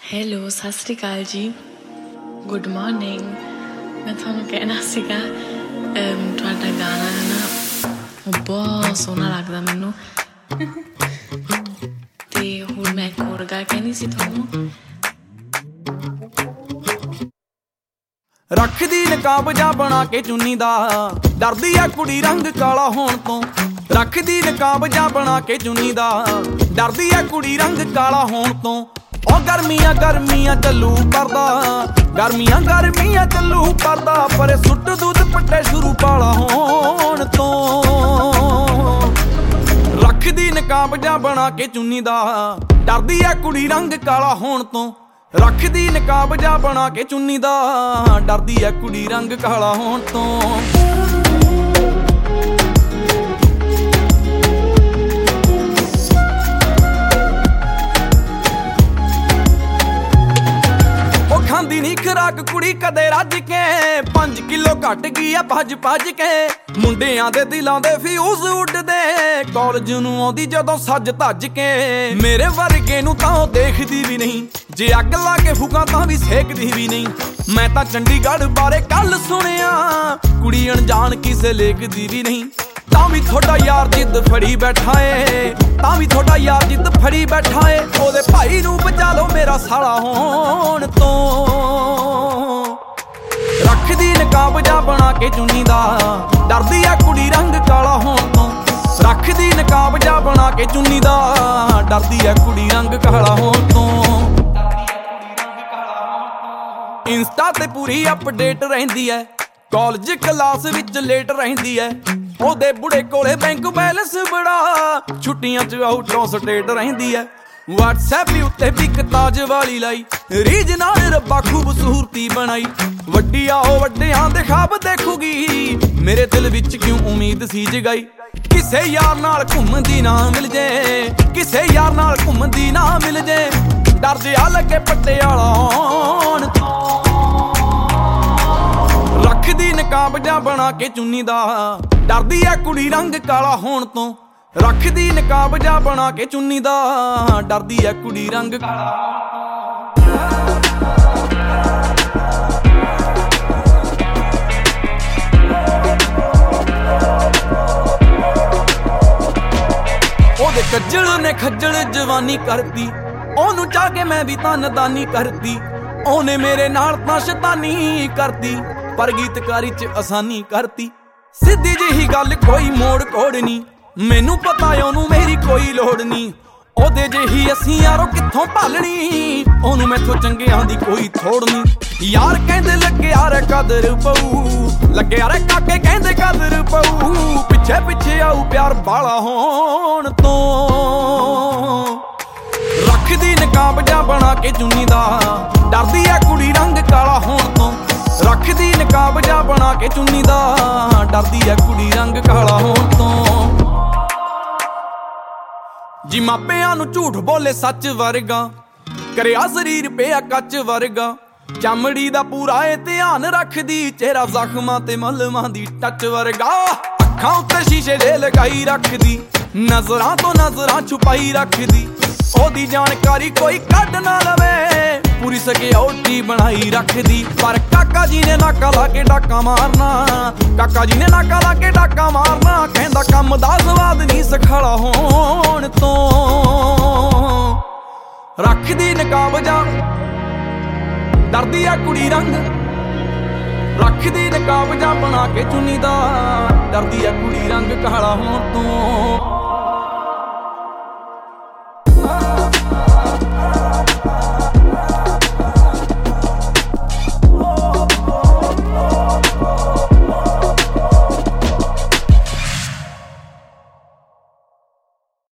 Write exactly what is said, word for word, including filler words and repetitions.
Hello, ਸਤਿ ਸ਼੍ਰੀ ਅਕਾਲ ਜੀ, good morning. ਮੈਂ ਤੁਹਾਨੂੰ ਕਹਿਣਾ ਸੀਗਾ ਤੁਹਾਡਾ ਗਾਣਾ ਹੈ ਨਾ, ਉਹ ਬਹੁਤ ਸੋਹਣਾ ਲੱਗਦਾ ਮੈਨੂੰ। ਅਤੇ ਹੁਣ ਮੈਂ ਇੱਕ ਹੋਰ ਗੱਲ ਕਹਿਣੀ ਸੀ ਤੁਹਾਨੂੰ। ਰੱਖਦੀ ਨਕਾਬ ਜਾ ਬਣਾ ਕੇ ਚੁੰਨੀ ਦਾ, ਡਰਦੀ ਆ ਕੁੜੀ ਰੰਗ ਕਾਲਾ ਹੋਣ ਤੋਂ। ਰੱਖਦੀ ਨਕਾਬ ਜਾ ਬਣਾ ਕੇ ਚੁੰਨੀ ਦਾ, ਡਰਦੀ ਆ ਕੁੜੀ ਰੰਗ ਕਾਲਾ ਹੋਣ ਤੋਂ। ਉਹ ਗਰਮੀਆਂ ਗਰਮੀਆਂ ਚੱਲੂ ਪਰਦਾ, ਗਰਮੀਆਂ ਗਰਮੀਆਂ ਚੱਲੂ ਪਰਦਾ, ਪਰ ਸੁੱਟ ਦੁੱਧ ਪੱਟੇ ਸ਼ੁਰੂ ਕਾਲਾ ਹੋਣ ਤੋਂ। ਰੱਖਦੀ ਨਕਾਬ ਜਾ ਬਣਾ ਕੇ ਚੁੰਨੀ ਦਾ, ਡਰਦੀ ਆ ਕੁੜੀ ਰੰਗ ਕਾਲਾ ਹੋਣ ਤੋਂ। ਰੱਖਦੀ ਨਕਾਬ ਜਾ ਬਣਾ ਕੇ ਚੁੰਨੀ ਦਾ, ਡਰਦੀ ਆ ਕੁੜੀ ਰੰਗ ਕਾਲਾ ਹੋਣ ਤੋਂ। ਖਾਂਦੀ ਨੀ ਖੁਰਾਕ ਕੁੜੀ ਕਦੇ ਰੱਜ ਕੇ, ਪੰਜ ਕਿਲੋ ਘਟ ਗਈ ਆ ਭੱਜ ਭੱਜ ਕੇ। ਮੁੰਡਿਆਂ ਦੇ ਦਿਲਾਂ ਦੇ ਫਿਊਜ਼ ਉੱਡਦੇ, ਕਾਲਜ ਨੂੰ ਆਉਂਦੀ ਜਦੋਂ ਸੱਜ ਧੱਜ ਕੇ। ਮੇਰੇ ਵਰਗੇ ਨੂੰ ਤਾਂ ਉਹ ਦੇਖਦੀ ਵੀ ਨਹੀਂ, ਜੇ ਅੱਗ ਲਾ ਕੇ ਫੂਕਾਂ ਤਾਂ ਵੀ ਸੇਕਦੀ ਵੀ ਨਹੀਂ। ਮੈਂ ਤਾਂ ਚੰਡੀਗੜ੍ਹ ਬਾਰੇ ਕੱਲ ਸੁਣਿਆ, ਕੁੜੀ ਅਣਜਾਣ ਕਿਸੇ ਲੇਖਦੀ ਵੀ ਨਹੀਂ। ਤਾਂ ਵੀ ਤੁਹਾਡਾ ਯਾਰ ਜਿੱਦ ਫੜੀ ਬੈਠਾ ਏ, ਤਾਂ ਵੀ ਤੁਹਾਡਾ ਯਾਰ ਜਿੱਦ ਫੜੀ ਬੈਠਾ ਏ। ਉਹਦੇ ਭਾਈ ਨੂੰ ਬਚਾ ਲਓ ਮੇਰਾ ਸਾਲਾ ਹੋਣ ਤੋਂ। ਰੱਖਦੀ ਨਕਾਬ ਜਾ ਬਣਾ ਕੇ ਚੁੰਨੀ ਦਾ, ਡਰਦੀ ਆ ਕੁੜੀ ਰੰਗ ਕਾਲਾ ਹੋਣ ਤੋਂ। ਰੱਖਦੀ ਨਕਾਬ ਜਾ ਬਣਾ ਕੇ ਚੁੰਨੀ ਦਾ, ਡਰਦੀ ਆ ਕੁੜੀ ਰੰਗ ਕਾਲਾ ਹੋਣ ਤੋਂ। ਇੰਸਟਾ ਤੇ ਪੂਰੀ ਅਪਡੇਟ ਰਹਿੰਦੀ ਐ, ਕਾਲਜ ਕਲਾਸ ਵਿੱਚ ਲੇਟ ਰਹਿੰਦੀ ਐ। ਉਹਦੇ ਬੁੜੇ ਕੋਲੇ ਬੈਂਕ ਬੈਲੈਂਸ ਬੜਾ, ਛੁੱਟੀਆਂ ਚ ਆਊਟ ਆਫ ਸਟੇਟ ਰਹਿੰਦੀ ਐ। ਵਟਸਐਪ ਵੀ ਉੱਤੇ ਵੀ ਤਾਜ ਵਾਲੀ ਲਾਈ, ਰੀਝ ਨਾਲ ਰੱਬਾ ਖੂਬਸੂਰਤੀ ਬਣਾਈ। ਵੱਡੀ ਆ ਉਹ ਵੱਡਿਆਂ ਦੇ ਖਾਬ ਦੇਖੂਗੀ, ਮੇਰੇ ਦਿਲ ਵਿੱਚ ਕਿਉਂ ਉਮੀਦ ਸੀ ਜਗਾਈ। ਕਿਸੇ ਯਾਰ ਨਾਲ ਘੁੰਮਦੀ ਨਾ ਮਿਲ ਜੇ, ਕਿਸੇ ਯਾਰ ਨਾਲ ਘੁੰਮਦੀ ਨਾ ਮਿਲ ਜੇ। ਡਰ ਜਿਹਾ ਲੱਗੇ ਪਟਿਆਲਾ ਆਉਣ ਤੋਂ। ਰੱਖਦੀ ਨਕਾਬ ਜਾ ਬਣਾ ਕੇ ਚੁੰਨੀ ਦਾ, ਡਰਦੀ ਆ ਕੁੜੀ ਰੰਗ ਕਾਲਾ ਹੋਣ ਤੋਂ। ਰੱਖਦੀ ਨਕਾਬ ਜਾ ਬਣਾ ਕੇ ਚੁੰਨੀ ਦਾ, ਡਰਦੀ ਆ ਕੁੜੀ ਰੰਗ ਕਾਲਾ ਹੋਣ ਤੋਂ। ਉਹਦੇ ਕੱਜਲ ਨੇ ਖੱਜਲ ਜਵਾਨੀ ਕਰਦੀ, ਉਹਨੂੰ ਚਾਹ ਕੇ ਮੈਂ ਵੀ ਤਾਂ ਨਦਾਨੀ ਕਰਦੀ। ਉਹਨੇ ਮੇਰੇ ਨਾਲ ਤਾਂ ਸ਼ੈਤਾਨੀ ਕਰਦੀ, ਪਰ ਗੀਤਕਾਰੀ ਚ ਆਸਾਨੀ ਕਰਤੀ। ਸਿੱਧੀ ਜਿਹੀ ਗੱਲ ਕੋਈ ਮੋੜ ਕੋੜ ਨੀ, ਮੈਨੂੰ ਪਤਾ ਉਹਨੂੰ ਮੇਰੀ ਕੋਈ ਲੋੜ ਨੀ। ਉਹਦੇ ਜਿਹੀ ਅਸੀਂ ਯਾਰੋ ਕਿੱਥੋਂ ਭਾਲਣੀ, ਉਹਨੂੰ ਮੈਥੋਂ ਚੰਗਿਆਂ ਦੀ ਕੋਈ ਥੋੜ ਨੀ। ਯਾਰ ਕਹਿੰਦੇ ਲੱਗਿਆ ਰੇ ਕਦਰ ਪਊ, ਲੱਗਿਆ ਰੇ ਕਾਕੇ ਕਹਿੰਦੇ ਕਦਰ ਪਊ। ਪਿੱਛੇ ਪਿੱਛੇ ਆਊ ਪਿਆਰ ਬਾਲਾ ਹੋਣ ਤੋਂ। ਰੱਖਦੀ ਨਕਾਬ ਜਾ ਬਣਾ ਕੇ ਚੁੰਨੀ ਦਾ, ਡਰਦੀ ਆ ਕੁੜੀ ਰੰਗ ਕਾਲਾ ਹੋਣ ਤੋਂ। ਰੱਖਦੀ ਨਕਾਬ ਜਾ ਬਣਾ ਕੇ ਚੁੰਨੀ ਦਾ, ਡਰਦੀ ਆ ਕੁੜੀ ਰੰਗ ਕਾਲਾ ਹੋਣ ਤੋਂ। ਜੀ ਮਾਪਿਆਂ ਨੂੰ ਝੂਠ ਬੋਲੇ ਸੱਚ ਵਰਗਾ, ਕਰਿਆ ਸਰੀਰ ਪਿਆ ਕੱਚ ਵਰਗਾ। ਚਮੜੀ ਦਾ ਪੂਰਾ ਏ ਧਿਆਨ ਰੱਖਦੀ, ਚਿਹਰਾ ਜ਼ਖਮਾਂ ਤੇ ਮਲਮਾਂ ਦੀ ਟੱਚ ਵਰਗਾ। ਅੱਖਾਂ ਉੱਤੇ ਸ਼ੀਸ਼ੇ ਦੇ ਲਗਾਈ ਰੱਖਦੀ, ਨਜ਼ਰਾਂ ਤੋਂ ਨਜ਼ਰਾਂ ਛੁਪਾਈ ਰੱਖਦੀ। ਉਹਦੀ ਜਾਣਕਾਰੀ ਕੋਈ ਕੱਢ ਨਾ ਲਵੇ, ਪੂਰੀ ਸਿਕਿਉਰਿਟੀ ਬਣਾਈ ਰੱਖਦੀ। ਪਰ ਕਾਕਾ ਜੀ ਨੇ ਨਾਕਾ ਲਾ ਕੇ ਡਾਕਾ ਮਾਰਨਾ, ਕਾਕਾ ਜੀ ਨੇ ਨਾਕਾ ਲਾ ਕੇ ਡਾਕਾ ਮਾਰਨਾ। ਕਹਿੰਦਾ ਕੰਮ ਦਾ ਸਵਾਦ ਨਹੀਂ ਸਖਾਲਾ ਹੋਣ ਤੋਂ। ਰੱਖਦੀ ਨਕਾਬ ਜਾ, ਡਰਦੀ ਆ ਕੁੜੀ ਰੰਗ। ਰੱਖਦੀ ਨਕਾਬ ਜਾ ਬਣਾ ਕੇ ਚੁੰਨੀ ਦਾ, ਡਰਦੀ ਆ ਕੁੜੀ ਰੰਗ ਕਾਲਾ ਹੋਣ ਤੋਂ।